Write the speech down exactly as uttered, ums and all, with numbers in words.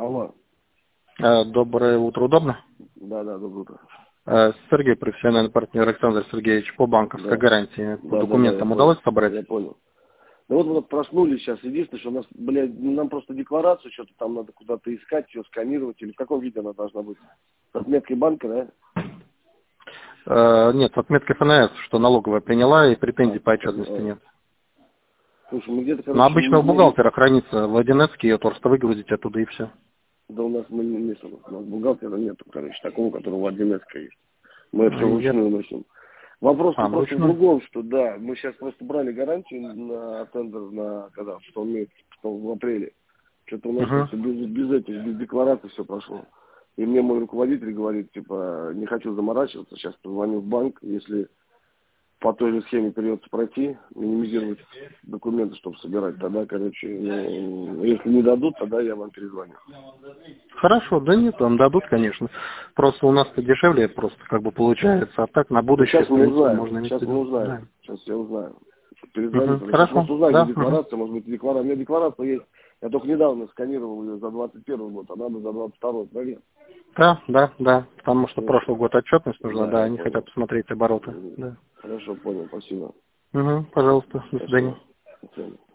Алло. Э, Доброе утро, удобно? Да, да, доброе утро. Э, Сергей, профессиональный партнер Александр Сергеевич по банковской Да. гарантии. По Да, да, да, документам я удалось понял. собрать? Я понял. Да вот мы вот проснулись сейчас. Единственное, что у нас, блядь, нам просто декларацию, что-то там надо куда-то искать, что сканировать, или в каком виде она должна быть? С отметкой банка, да? Э, Нет, отметка эф эн эс, что налоговая приняла, и претензий А, по а, отчетности а. нет. Слушай, мы где-то, Но короче, обычно у не, не- бухгалтера хранится в один эс, ее просто выгрузить оттуда и все. да у нас мы не, не, у нас бухгалтера нету, короче, такого, которого в один эс есть. Мы это все Я... вручную носим. Вопрос-то А, просто в вручную? другом, что да, мы сейчас просто брали гарантию на тендер на когда, в том месяце, что в апреле. Что-то у нас Угу. просто без, без этих, без декларации все прошло. И мне мой руководитель говорит, типа, не хочу заморачиваться, сейчас позвоню в банк, если по той же схеме придется пройти, минимизировать документы, чтобы собирать, тогда, короче, ну, если не дадут, тогда я вам перезвоню. Хорошо, да нет, вам дадут, конечно. Просто у нас-то дешевле просто как бы получается, а так на Ну, будущее, сейчас в мы принципе, узнаем, можно иметь в сейчас мы виду. узнаем, Да. сейчас я узнаю. Перезвоню, Угу. потому что Хорошо, просто узнаю, где да. Угу. декларация, может быть, декларация. У меня декларация есть, я только недавно сканировал ее за двадцать первый год, а надо за двадцать второй, правильно? Да, да, да, потому что Хорошо. прошлый год отчетность нужна, Да, да, я они хотят понял. посмотреть обороты. Мгм. Да. Хорошо, понял, спасибо. Угу, пожалуйста, до свидания. Спасибо. До свидания.